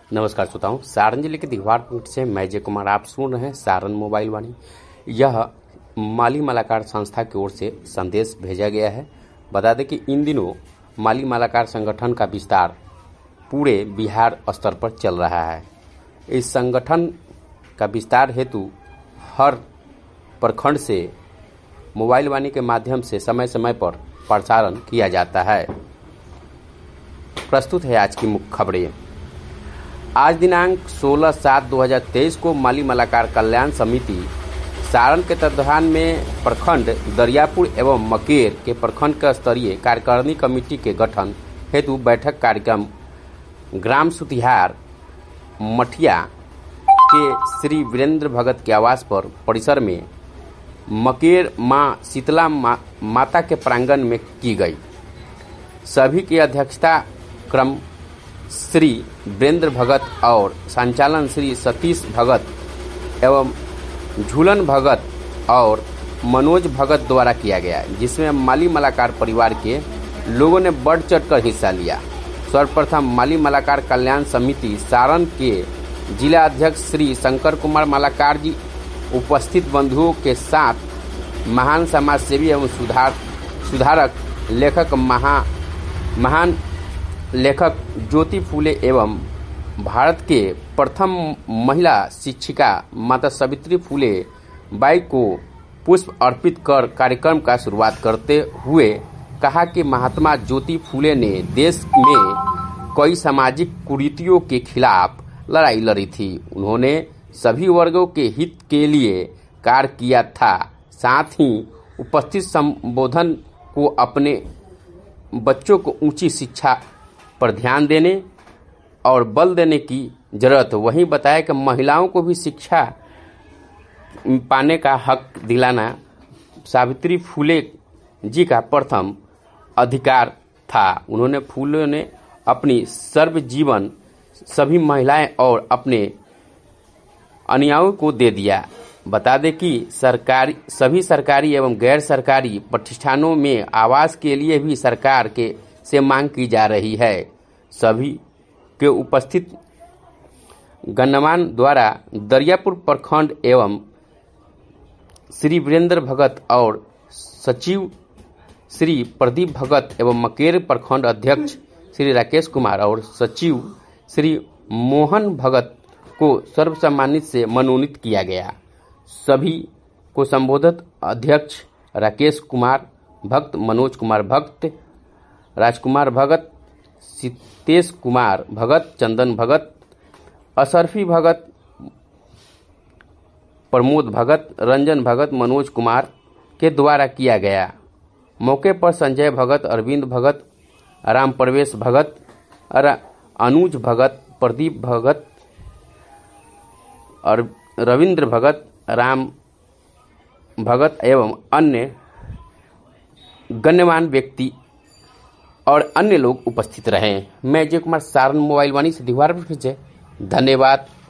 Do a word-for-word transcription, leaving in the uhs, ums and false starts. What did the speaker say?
नमस्कार श्रोताओं, सारण जिले के दीवार पॉइंट से मैं जय कुमार आप सुन रहे हैं सारण मोबाइल वाणी। यह माली मालाकार संस्था की ओर से संदेश भेजा गया है। बता दें कि इन दिनों माली मालाकार संगठन का विस्तार पूरे बिहार स्तर पर चल रहा है। इस संगठन का विस्तार हेतु हर प्रखंड से मोबाइल वाणी के माध्यम से समय समय पर प्रसारण किया जाता है। प्रस्तुत है आज की मुख्य खबरें। आज दिनांक सोलह सात दो हज़ार तेईस को माली मालाकार कल्याण समिति सारण के तत्वाधान में प्रखंड दरियापुर एवं मकेर के प्रखंड का स्तरीय कार्यकारिणी कमेटी के गठन हेतु बैठक कार्यक्रम ग्राम सुतिहार मठिया के श्री वीरेंद्र भगत के आवास पर परिसर में मकेर मां शीतला मा, माता के प्रांगण में की गई। सभी की अध्यक्षता क्रम श्री वीरेंद्र भगत और संचालन श्री सतीश भगत एवं झूलन भगत और मनोज भगत द्वारा किया गया, जिसमें माली मालाकार परिवार के लोगों ने बढ़ चढ़कर हिस्सा लिया। सर्वप्रथम माली मालाकार कल्याण समिति सारण के जिला अध्यक्ष श्री शंकर कुमार मालाकार जी उपस्थित बंधुओं के साथ महान समाज सेवी एवं सुधार सुधारक लेखक महा महान लेखक ज्योति फूले एवं भारत के प्रथम महिला शिक्षिका माता सावित्री फूले बाई को पुष्प अर्पित कर कार्यक्रम का शुरुआत करते हुए कहा कि महात्मा ज्योति फूले ने देश में कई सामाजिक कुरीतियों के खिलाफ लड़ाई लड़ी थी। उन्होंने सभी वर्गों के हित के लिए कार्य किया था। साथ ही उपस्थित संबोधन को अपने बच्चों को ऊंची शिक्षा पर ध्यान देने और बल देने की जरूरत। वहीं बताया कि महिलाओं को भी शिक्षा पाने का हक दिलाना सावित्री फूले जी का प्रथम अधिकार था। उन्होंने फूले ने अपनी सर्व जीवन सभी महिलाएं और अपने अनुयायियों को दे दिया। बता दें कि सरकारी सभी सरकारी एवं गैर सरकारी प्रतिष्ठानों में आवास के लिए भी सरकार के से मांग की जा रही है। सभी के उपस्थित गणमान्य द्वारा दरियापुर प्रखंड एवं श्री वीरेंद्र भगत और सचिव श्री प्रदीप भगत एवं मकेर प्रखंड अध्यक्ष श्री राकेश कुमार और सचिव श्री मोहन भगत को सर्वसम्मानित से मनोनीत किया गया। सभी को संबोधित अध्यक्ष राकेश कुमार भक्त, मनोज कुमार भक्त, राजकुमार भगत, सितेश कुमार भगत, चंदन भगत, अशरफी भगत, प्रमोद भगत, रंजन भगत, मनोज कुमार के द्वारा किया गया। मौके पर संजय भगत, अरविंद भगत, राम प्रवेश भगत, अनुज भगत, प्रदीप भगत और रविंद्र भगत, राम भगत एवं अन्य गण्यमान्य व्यक्ति और अन्य लोग उपस्थित रहे। मैं जय कुमार सारण मोबाइल वाणी से दीवार पर। धन्यवाद।